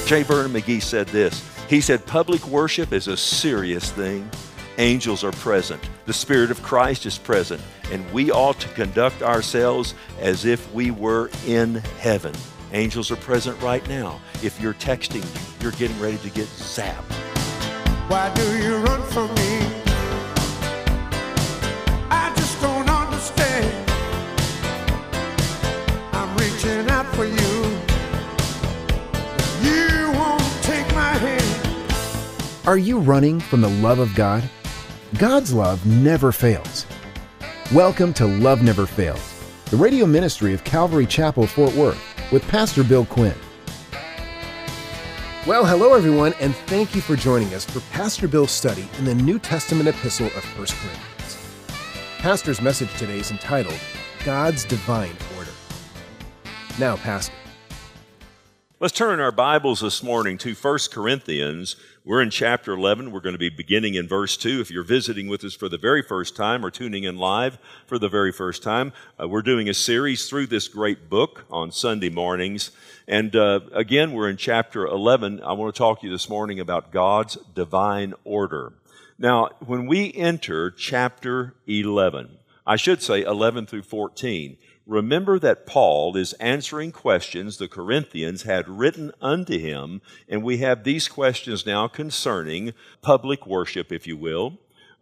J. Vernon McGee said this. He said, public worship is a serious thing. Angels are present. The Spirit of Christ is present. And we ought to conduct ourselves as if we were in heaven. Angels are present right now. If you're texting, you're getting ready to get zapped. Why do you run from me? I just don't understand. I'm reaching out for you. You won't take my hand. Are you running from the love of God? God's love never fails. Welcome to Love Never Fails, the radio ministry of Calvary Chapel, Fort Worth, with Pastor Bill Quinn. Well, hello everyone, and thank you for joining us for Pastor Bill's study in the New Testament epistle of 1 Corinthians. Pastor's message today is entitled, God's Divine Order. Now, Pastor. Let's turn our Bibles this morning to 1 Corinthians. We're in chapter 11. We're going to be beginning in verse 2. If you're visiting with us for the very first time or tuning in live for the very first time, we're doing a series through this great book on Sunday mornings. And again, we're in chapter 11. I want to talk to you this morning about God's divine order. Now, when we enter chapter 11, I should say 11 through 14, remember that Paul is answering questions the Corinthians had written unto him, and we have these questions now concerning public worship, if you will,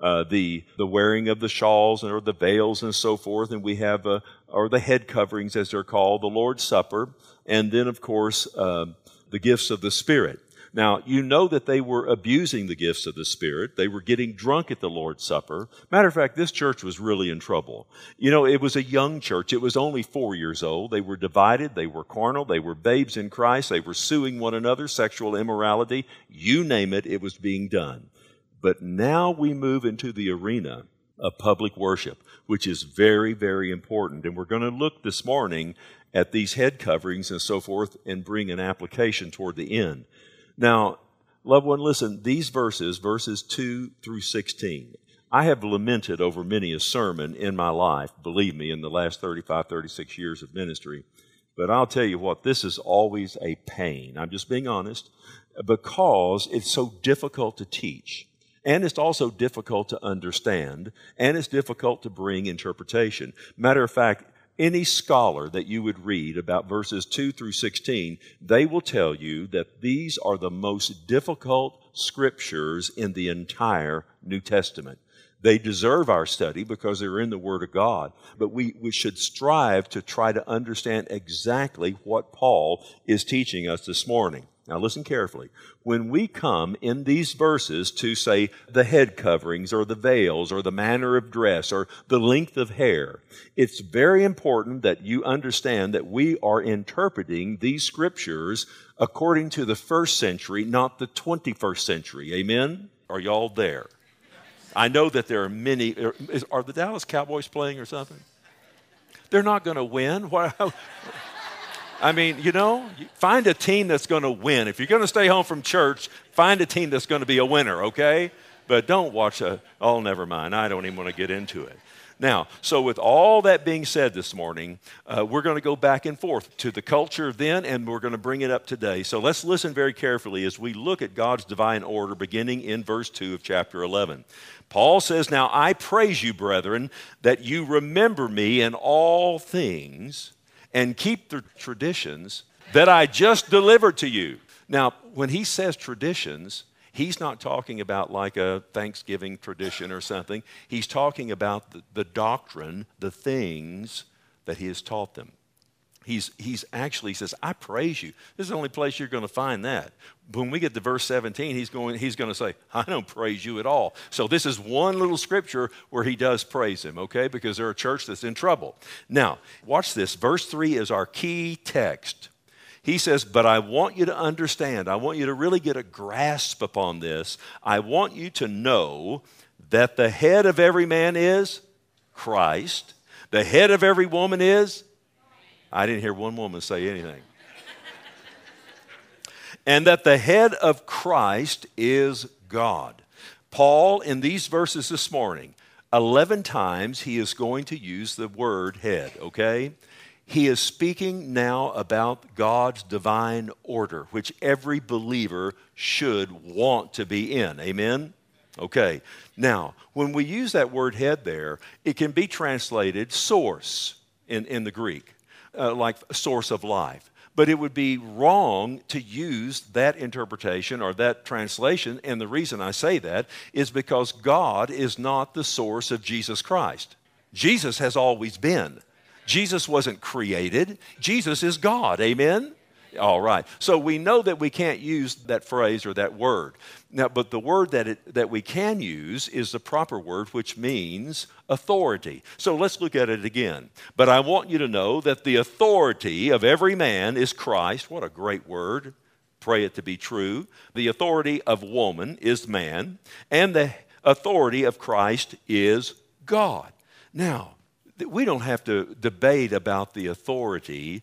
the wearing of the shawls or the veils and so forth, and we have or the head coverings as they're called, the Lord's Supper, and then of course the gifts of the Spirit. Now, you know that they were abusing the gifts of the Spirit. They were getting drunk at the Lord's Supper. Matter of fact, this church was really in trouble. You know, it was a young church. It was only 4 years old. They were divided. They were carnal. They were babes in Christ. They were suing one another, sexual immorality. You name it, it was being done. But now we move into the arena of public worship, which is very, very important. And we're going to look this morning at these head coverings and so forth and bring an application toward the end. Now, loved one, listen, these verses 2 through 16, I have lamented over many a sermon in my life, believe me, in the last 35, 36 years of ministry. But I'll tell you what, this is always a pain. I'm just being honest, because it's so difficult to teach. And it's also difficult to understand, and it's difficult to bring interpretation. Matter of fact, any scholar that you would read about verses 2 through 16, they will tell you that these are the most difficult scriptures in the entire New Testament. They deserve our study because they're in the Word of God, but we should strive to try to understand exactly what Paul is teaching us this morning. Now listen carefully. When we come in these verses to say the head coverings or the veils or the manner of dress or the length of hair, it's very important that you understand that we are interpreting these scriptures according to the first century, not the 21st century. Amen? Are y'all there? I know that there are many. Are the Dallas Cowboys playing or something? They're not going to win. I mean, you know, find a team that's going to win. If you're going to stay home from church, find a team that's going to be a winner, okay? But don't watch never mind. I don't even want to get into it. Now, so with all that being said this morning, we're going to go back and forth to the culture then, and we're going to bring it up today. So let's listen very carefully as we look at God's divine order beginning in verse 2 of chapter 11. Paul says, "Now I praise you, brethren, that you remember me in all things, and keep the traditions that I just delivered to you." Now, when he says traditions, he's not talking about like a Thanksgiving tradition or something. He's talking about the doctrine, the things that he has taught them. He's actually says, I praise you. This is the only place you're going to find that. When we get to verse 17, he's going to say, I don't praise you at all. So this is one little scripture where he does praise him, okay? Because they're a church that's in trouble. Now, watch this. Verse 3 is our key text. He says, but I want you to understand. I want you to really get a grasp upon this. I want you to know that the head of every man is Christ. The head of every woman is? I didn't hear one woman say anything. And that the head of Christ is God. Paul, in these verses this morning, 11 times he is going to use the word head, okay? He is speaking now about God's divine order, which every believer should want to be in. Amen? Okay. Now, when we use that word head there, it can be translated source in the Greek, like source of life. But it would be wrong to use that interpretation or that translation, and the reason I say that is because God is not the source of Jesus Christ. Jesus has always been. Jesus wasn't created. Jesus is God. Amen? All right. So we know that we can't use that phrase or that word. Now, but the word that we can use is the proper word, which means authority. So let's look at it again. But I want you to know that the authority of every man is Christ. What a great word. Pray it to be true. The authority of woman is man, and the authority of Christ is God. Now, we don't have to debate about the authority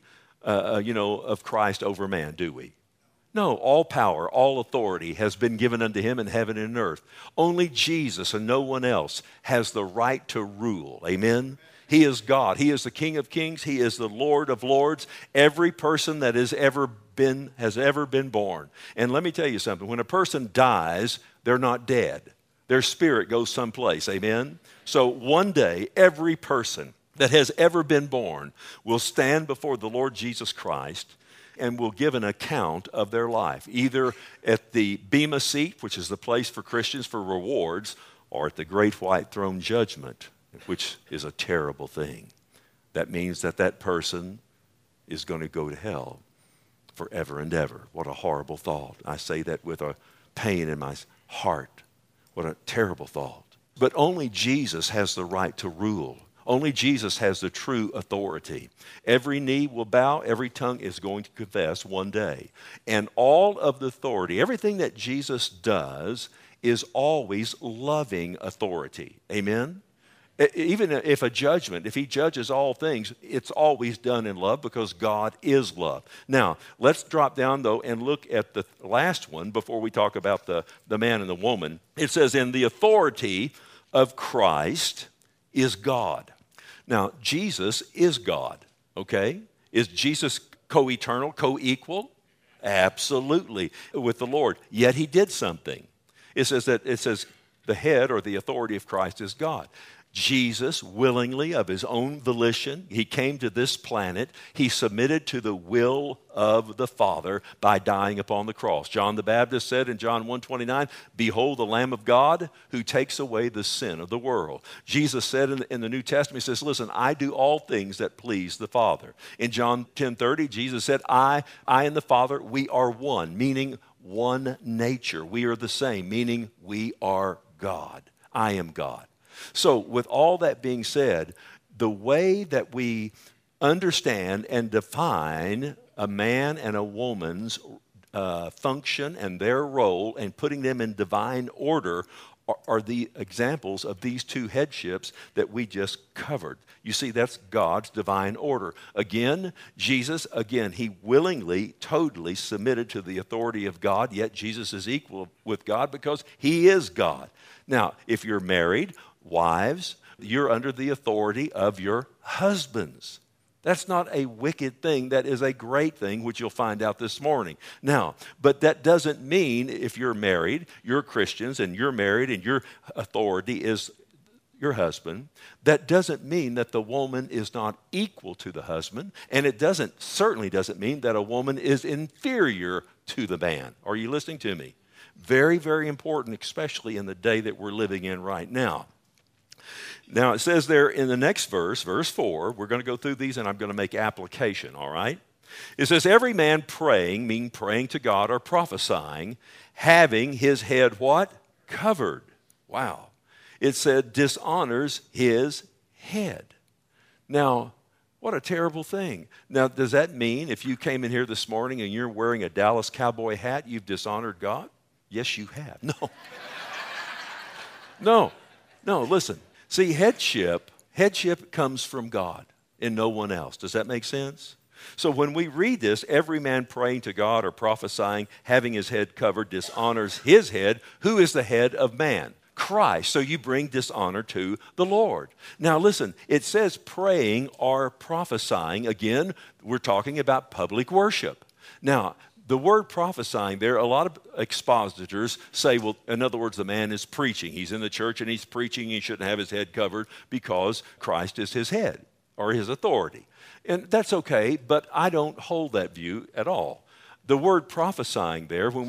of Christ over man, do we? No, all power, all authority has been given unto him in heaven and earth. Only Jesus and no one else has the right to rule. Amen? He is God. He is the King of kings. He is the Lord of lords. Every person that has ever been born. And let me tell you something. When a person dies, they're not dead. Their spirit goes someplace. Amen? So one day, every person that has ever been born will stand before the Lord Jesus Christ and will give an account of their life, either at the Bema seat, which is the place for Christians for rewards, or at the great white throne judgment, which is a terrible thing. That means that person is going to go to hell forever and ever. What a horrible thought. I say that with a pain in my heart. What a terrible thought. But only Jesus has the right to rule. Only Jesus has the true authority. Every knee will bow, every tongue is going to confess one day. And all of the authority, everything that Jesus does is always loving authority. Amen? Even if he judges all things, it's always done in love because God is love. Now, let's drop down, though, and look at the last one before we talk about the man and the woman. It says, "In the authority of Christ is God." Now, Jesus is God, okay? Is Jesus co-eternal, co-equal? Absolutely, with the Lord. Yet he did something. It says the head or the authority of Christ is God. Jesus, willingly, of his own volition, he came to this planet. He submitted to the will of the Father by dying upon the cross. John the Baptist said in John 1:29, "Behold the Lamb of God who takes away the sin of the world." Jesus said in the New Testament, he says, "Listen, I do all things that please the Father." In John 10:30, Jesus said, I and the Father, we are one, meaning one nature. We are the same, meaning we are God. I am God. So with all that being said, the way that we understand and define a man and a woman's function and their role and putting them in divine order are the examples of these two headships that we just covered. You see, that's God's divine order. Again, Jesus, he willingly, totally submitted to the authority of God, yet Jesus is equal with God because he is God. Now, if you're married, wives, you're under the authority of your husbands. That's not a wicked thing. That is a great thing, which you'll find out this morning. Now, but that doesn't mean if you're married, you're Christians, and you're married, and your authority is your husband. That doesn't mean that the woman is not equal to the husband, and it certainly doesn't mean that a woman is inferior to the man. Are you listening to me? Very, very important, especially in the day that we're living in right now. Now, it says there in the next verse, verse 4, we're going to go through these and I'm going to make application, all right? It says, "Every man praying," meaning praying to God or prophesying, "having his head" what? Covered. Wow. It said, "dishonors his head." Now, what a terrible thing. Now, does that mean if you came in here this morning and you're wearing a Dallas Cowboy hat, you've dishonored God? Yes, you have. No, listen. See, headship comes from God and no one else. Does that make sense? So when we read this, "every man praying to God or prophesying, having his head covered, dishonors his head," who is the head of man? Christ. So you bring dishonor to the Lord. Now listen, it says praying or prophesying. Again, we're talking about public worship. Now, the word prophesying there, a lot of expositors say, well, in other words, the man is preaching. He's in the church and he's preaching. He shouldn't have his head covered because Christ is his head or his authority. And that's okay, but I don't hold that view at all. The word prophesying there, when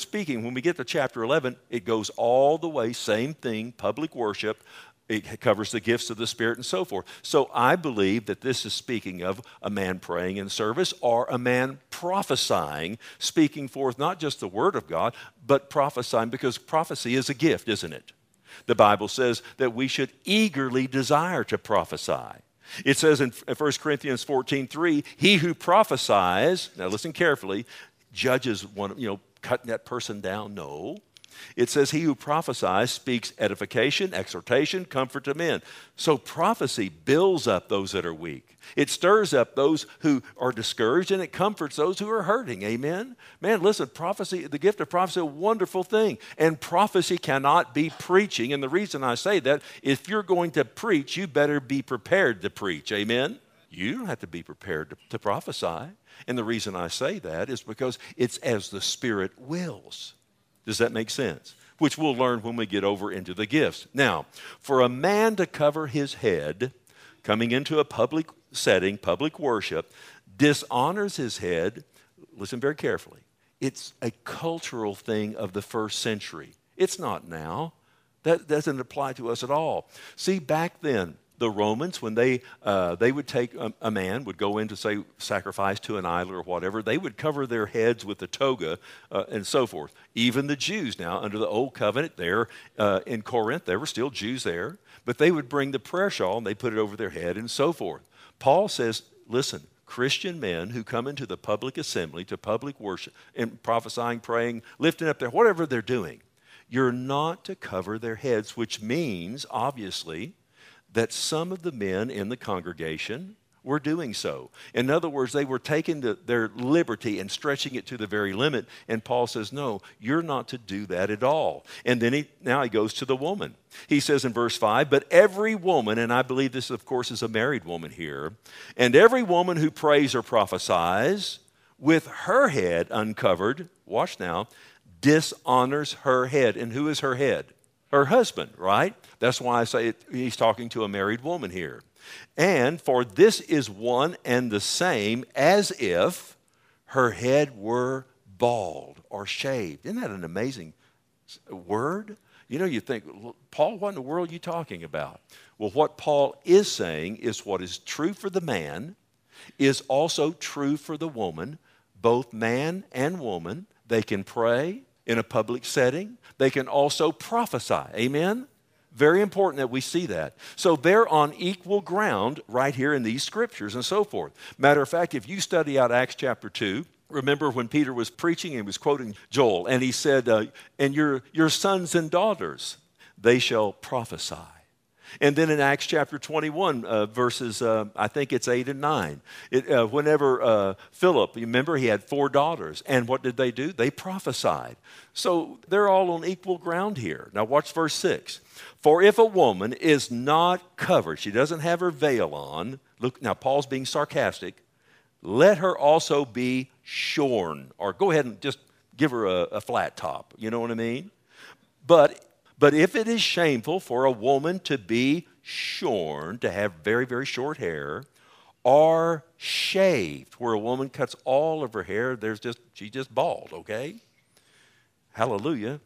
we get to chapter 11, it goes all the way, same thing, public worship. It covers the gifts of the Spirit and so forth. So I believe that this is speaking of a man praying in service or a man prophesying, speaking forth not just the word of God, but prophesying, because prophecy is a gift, isn't it? The Bible says that we should eagerly desire to prophesy. It says in 1 Corinthians 14:3, he who prophesies, now listen carefully, judges one, cutting that person down. No. It says he who prophesies speaks edification, exhortation, comfort to men. So prophecy builds up those that are weak. It stirs up those who are discouraged, and it comforts those who are hurting. Amen? Man, listen, prophecy, the gift of prophecy, a wonderful thing. And prophecy cannot be preaching. And the reason I say that, if you're going to preach, you better be prepared to preach. Amen? You don't have to be prepared to prophesy. And the reason I say that is because it's as the Spirit wills. Does that make sense? Which we'll learn when we get over into the gifts. Now, for a man to cover his head, coming into a public setting, public worship, dishonors his head. Listen very carefully. It's a cultural thing of the first century. It's not now. That doesn't apply to us at all. See, back then, the Romans, when they would take a man, would go in to, say, sacrifice to an idol or whatever, they would cover their heads with the toga and so forth. Even the Jews now, under the Old Covenant there in Corinth, there were still Jews there, but they would bring the prayer shawl and they put it over their head and so forth. Paul says, listen, Christian men who come into the public assembly, to public worship, and prophesying, praying, lifting up their, whatever they're doing, you're not to cover their heads, which means, obviously, that some of the men in the congregation were doing so. In other words, they were taking their liberty and stretching it to the very limit. And Paul says, no, you're not to do that at all. And then now he goes to the woman. He says in verse 5, but every woman, and I believe this, of course, is a married woman here, and every woman who prays or prophesies with her head uncovered, watch now, dishonors her head. And who is her head? Her husband, right? That's why I say he's talking to a married woman here. And for this is one and the same as if her head were bald or shaved. Isn't that an amazing word? You think, Paul, what in the world are you talking about? Well, what Paul is saying is what is true for the man is also true for the woman. Both man and woman, they can pray in a public setting. They can also prophesy. Amen? Very important that we see that. So they're on equal ground right here in these scriptures and so forth. Matter of fact, if you study out Acts chapter 2, remember when Peter was preaching and was quoting Joel, and he said, and your sons and daughters, they shall prophesy. And then in Acts chapter 21, verses, I think it's 8 and 9, whenever Philip, you remember, he had 4 daughters. And what did they do? They prophesied. So they're all on equal ground here. Now watch verse 6. For if a woman is not covered, she doesn't have her veil on. Look, now Paul's being sarcastic. Let her also be shorn. Or go ahead and just give her a flat top. You know what I mean? But if it is shameful for a woman to be shorn, to have very, very short hair, or shaved, where a woman cuts all of her hair, she's just bald, okay? Hallelujah.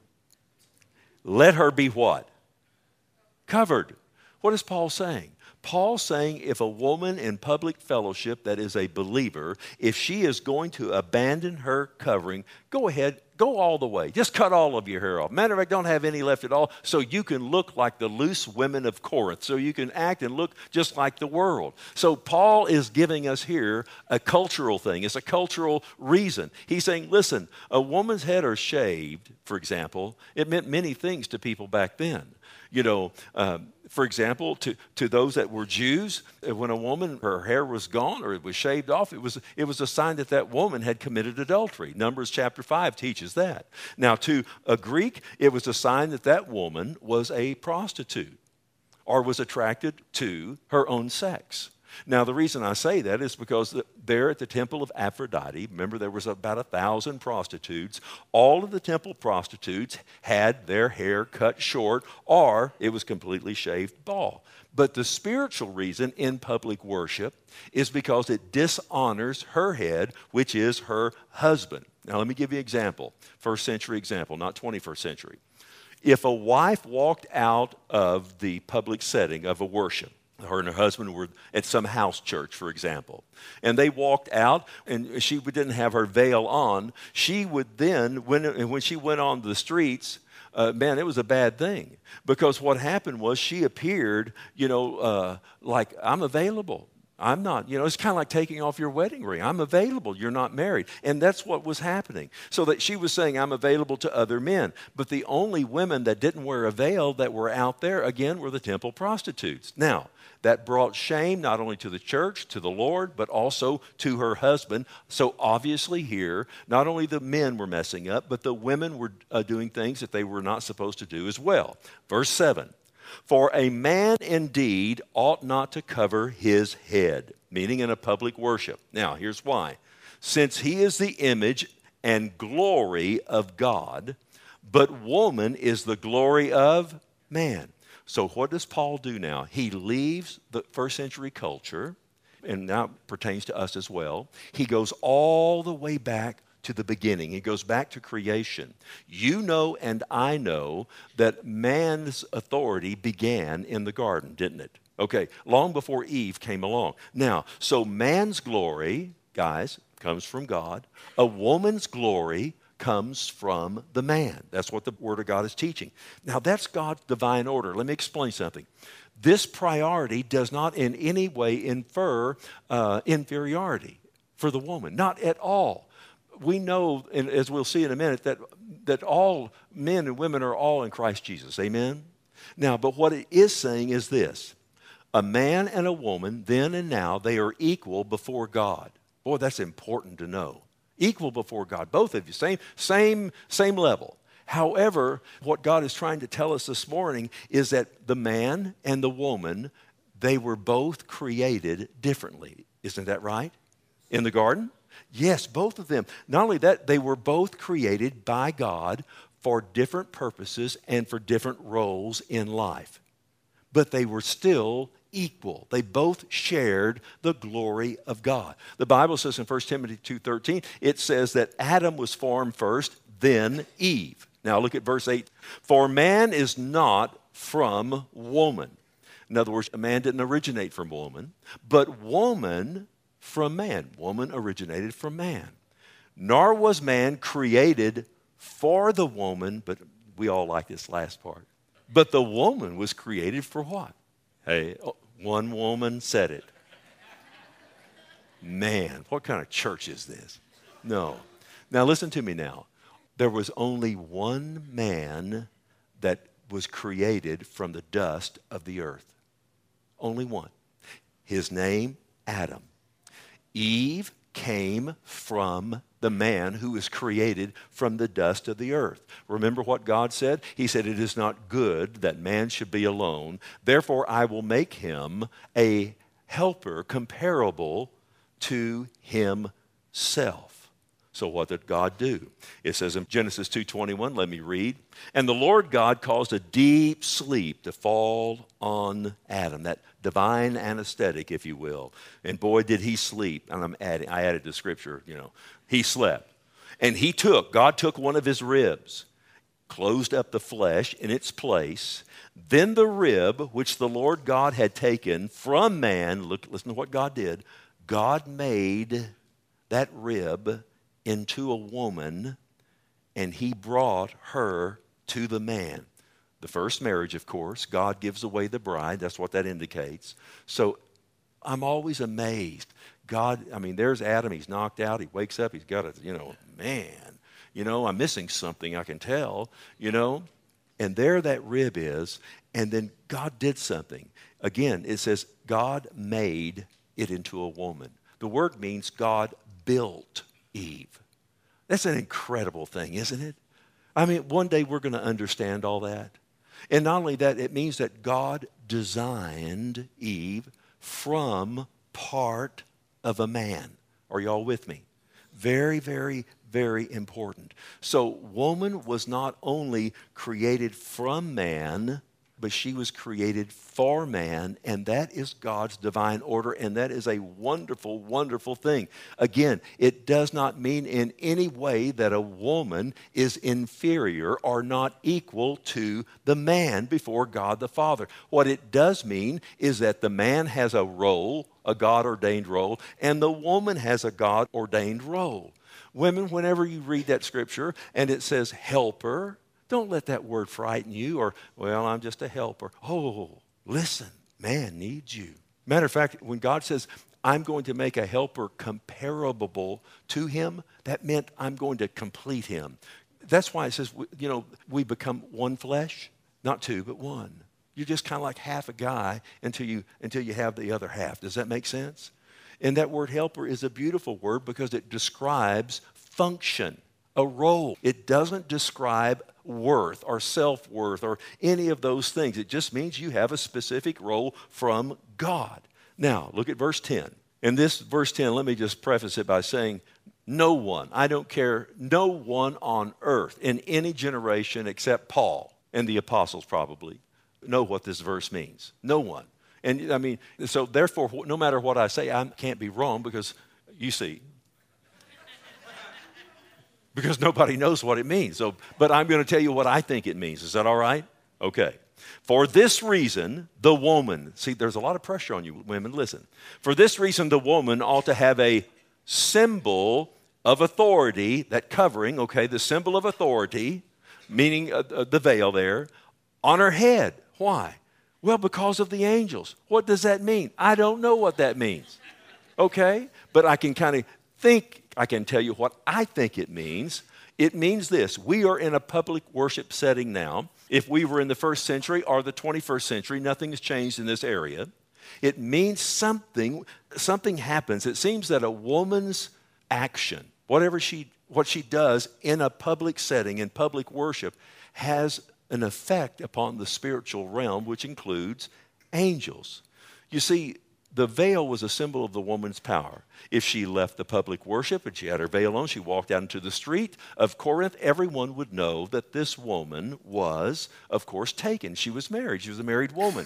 Let her be what? Covered. What is Paul saying? Paul's saying if a woman in public fellowship that is a believer, if she is going to abandon her covering, go ahead, go all the way. Just cut all of your hair off. Matter of fact, don't have any left at all, so you can look like the loose women of Corinth, so you can act and look just like the world. So Paul is giving us here a cultural thing. It's a cultural reason. He's saying, listen, a woman's head are shaved, for example, it meant many things to people back then. For example, to those that were Jews, when a woman, her hair was gone or it was shaved off, it was a sign that that woman had committed adultery. Numbers chapter 5 teaches that. Now, to a Greek, it was a sign that that woman was a prostitute or was attracted to her own sex. Now, the reason I say that is because there at the temple of Aphrodite, remember there was about 1,000 prostitutes. All of the temple prostitutes had their hair cut short or it was completely shaved bald. But the spiritual reason in public worship is because it dishonors her head, which is her husband. Now, let me give you an example, first century example, not 21st century. If a wife walked out of the public setting of a worship, her and her husband were at some house church, for example, and they walked out and she didn't have her veil on, she would then, when she went on the streets, man, it was a bad thing. Because what happened was she appeared, like, I'm available. I'm not, it's kind of like taking off your wedding ring. I'm available. You're not married. And that's what was happening. So that she was saying, I'm available to other men. But the only women that didn't wear a veil that were out there, again, were the temple prostitutes. Now, that brought shame not only to the church, to the Lord, but also to her husband. So obviously here, not only the men were messing up, but the women were doing things that they were not supposed to do as well. Verse 7. For a man indeed ought not to cover his head, meaning in a public worship. Now, here's why. Since he is the image and glory of God, but woman is the glory of man. So what does Paul do now? He leaves the first century culture, and now it pertains to us as well. He goes all the way back to the beginning. He goes back to creation. You know and I know that man's authority began in the garden, didn't it? Okay, long before Eve came along. Now, so man's glory, guys, comes from God. A woman's glory comes from the man. That's what the Word of God is teaching. Now, that's God's divine order. Let me explain something. This priority does not in any way infer inferiority for the woman. Not at all. We know, and as we'll see in a minute, that all men and women are all in Christ Jesus. Amen? Now, but what it is saying is this. A man and a woman, then and now, they are equal before God. Boy, that's important to know. Equal before God, both of you, same level. However, what God is trying to tell us this morning is that the man and the woman, they were both created differently. Isn't that right? In the garden? Yes, both of them. Not only that, they were both created by God for different purposes and for different roles in life. But they were still equal. They both shared the glory of God. The Bible says in 1 Timothy 2:13, it says that Adam was formed first, then Eve. Now look at verse 8. For man is not from woman. In other words, a man didn't originate from woman, but woman from man. Woman originated from man. Nor was man created for the woman, but we all like this last part. But the woman was created for what? Hey, one woman said it. Man, what kind of church is this? No. Now listen to me now. There was only one man that was created from the dust of the earth. Only one. His name, Adam. Eve came from the man who was created from the dust of the earth. Remember what God said? He said, it is not good that man should be alone. Therefore, I will make him a helper comparable to himself. So what did God do? It says in Genesis 2:21, let me read. And the Lord God caused a deep sleep to fall on Adam, that divine anesthetic, if you will. And boy, did he sleep. And I added to scripture, he slept. And God took one of his ribs, closed up the flesh in its place. Then the rib, which the Lord God had taken from man, listen to what God did. God made that rib into a woman, and he brought her to the man. The first marriage, of course, God gives away the bride. That's what that indicates. So I'm always amazed. God, there's Adam. He's knocked out. He wakes up. He's got I'm missing something, I can tell, and there that rib is, and then God did something. Again, it says God made it into a woman. The word means God built Eve. That's an incredible thing, isn't it? I mean, one day we're going to understand all that. And not only that, it means that God designed Eve from part of a man. Are y'all with me? Very, very, very important. So woman was not only created from man, but she was created for man, and that is God's divine order, and that is a wonderful, wonderful thing. Again, it does not mean in any way that a woman is inferior or not equal to the man before God the Father. What it does mean is that the man has a role, a God-ordained role, and the woman has a God-ordained role. Women, whenever you read that scripture and it says helper, don't let that word frighten you or, well, I'm just a helper. Oh, listen, man needs you. Matter of fact, when God says, I'm going to make a helper comparable to him, that meant I'm going to complete him. That's why it says, we become one flesh, not two, but one. You're just kind of like half a guy until you have the other half. Does that make sense? And that word helper is a beautiful word because it describes function, a role. It doesn't describe worth or self-worth or any of those things. It just means you have a specific role from God. Now, look at verse 10. In this verse 10, let me just preface it by saying, no one, I don't care, no one on earth in any generation except Paul and the apostles probably know what this verse means. No one. And I mean, so therefore, no matter what I say, I can't be wrong because, you see, because nobody knows what it means. But I'm going to tell you what I think it means. Is that all right? Okay. For this reason, the woman, see, there's a lot of pressure on you women, listen. For this reason, the woman ought to have a symbol of authority, that covering, okay, the symbol of authority, meaning the veil there, on her head. Why? Well, because of the angels. What does that mean? I don't know what that means. Okay? But I can kind of think, I can tell you what I think it means. It means this. We are in a public worship setting now. If we were in the first century or the 21st century, nothing has changed in this area. It means something happens. It seems that a woman's action, what she does in a public setting, in public worship, has an effect upon the spiritual realm, which includes angels. You see, the veil was a symbol of the woman's power. If she left the public worship and she had her veil on, she walked out into the street of Corinth, everyone would know that this woman was, of course, taken. She was married. She was a married woman.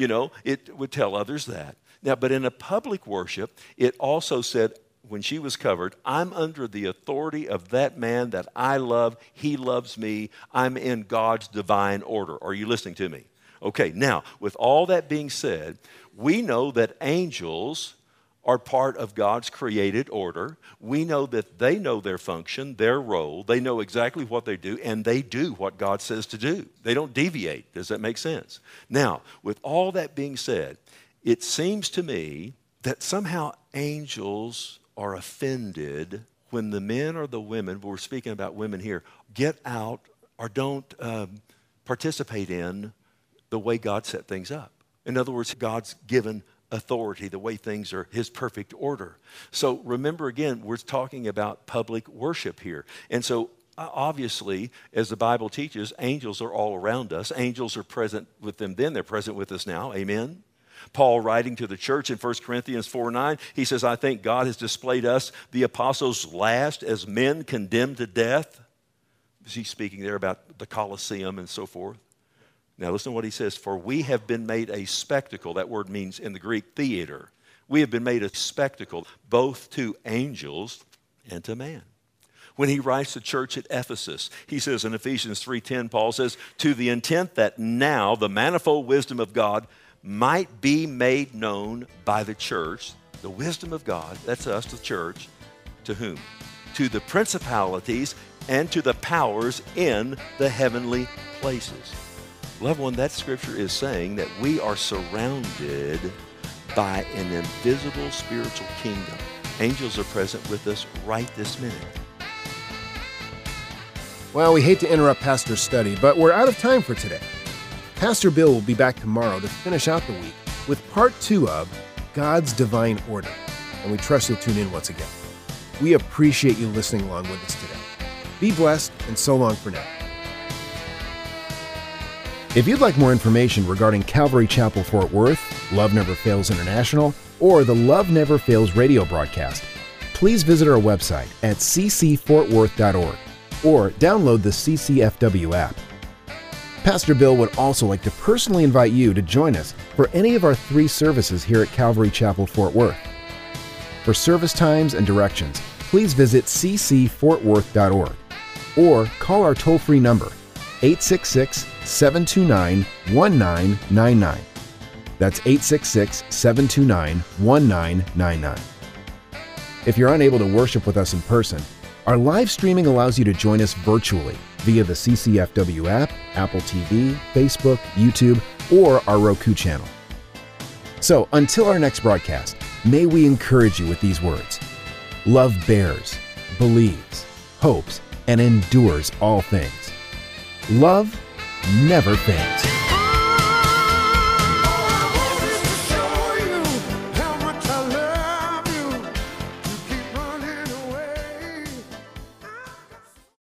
It would tell others that. Now, but in a public worship, it also said, when she was covered, I'm under the authority of that man that I love. He loves me. I'm in God's divine order. Are you listening to me? Okay, now, with all that being said, we know that angels are part of God's created order. We know that they know their function, their role. They know exactly what they do, and they do what God says to do. They don't deviate. Does that make sense? Now, with all that being said, it seems to me that somehow angels are offended when the men or the women, we're speaking about women here, get out or don't participate in the way God set things up. In other words, God's given authority, the way things are his perfect order. So remember again, we're talking about public worship here. And so obviously, as the Bible teaches, angels are all around us. Angels are present with them then. They're present with us now. Amen? Paul, writing to the church in 1 Corinthians 4:9, he says, I think God has displayed us, the apostles, last as men condemned to death. He's speaking there about the Colosseum and so forth. Now listen to what he says. For we have been made a spectacle. That word means in the Greek theater. We have been made a spectacle both to angels and to man. When he writes to the church at Ephesus, he says in Ephesians 3:10, Paul says, to the intent that now the manifold wisdom of God might be made known by the church, the wisdom of God, that's us, the church, to whom? To the principalities and to the powers in the heavenly places. Loved one, that scripture is saying that we are surrounded by an invisible spiritual kingdom. Angels are present with us right this minute. Well, we hate to interrupt Pastor's study, but we're out of time for today. Pastor Bill will be back tomorrow to finish out the week with part 2 of God's Divine Order, and we trust you'll tune in once again. We appreciate you listening along with us today. Be blessed, and so long for now. If you'd like more information regarding Calvary Chapel Fort Worth, Love Never Fails International, or the Love Never Fails radio broadcast, please visit our website at ccfortworth.org or download the CCFW app. Pastor Bill would also like to personally invite you to join us for any of our 3 services here at Calvary Chapel Fort Worth. For service times and directions, please visit ccfortworth.org or call our toll-free number, 866-729-1999. That's 866-729-1999. If you're unable to worship with us in person, our live streaming allows you to join us virtually via the CCFW app, Apple TV, Facebook, YouTube, or our Roku channel. So until our next broadcast, may we encourage you with these words. Love bears, believes, hopes, and endures all things. Love never fails.